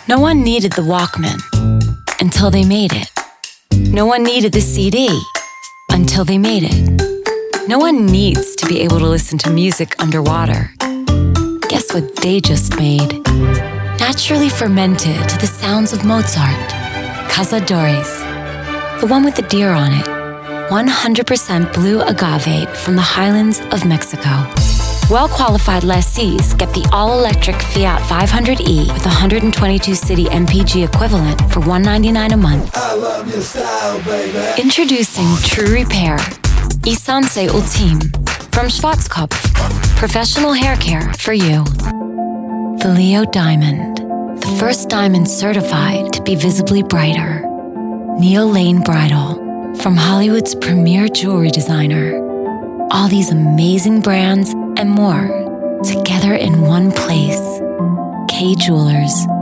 No one needed the Walkman until they made it. No one needed the CD until they made it. No one needs to be able to listen to music underwater. Guess what they just made? Naturally fermented to the sounds of Mozart. Cazadores. The one with the deer on it. 100% blue agave from the highlands of Mexico. Well-qualified lessees get the all-electric Fiat 500e with 122 city MPG equivalent for $199 a month. I love your style, baby. Introducing True Repair, Essence Ultime from Schwarzkopf. Professional hair care for you. The Leo Diamond, the first diamond certified to be visibly brighter. Neil Lane Bridal from Hollywood's premier jewelry designer. All these amazing brands and more together in one place. Kay Jewelers.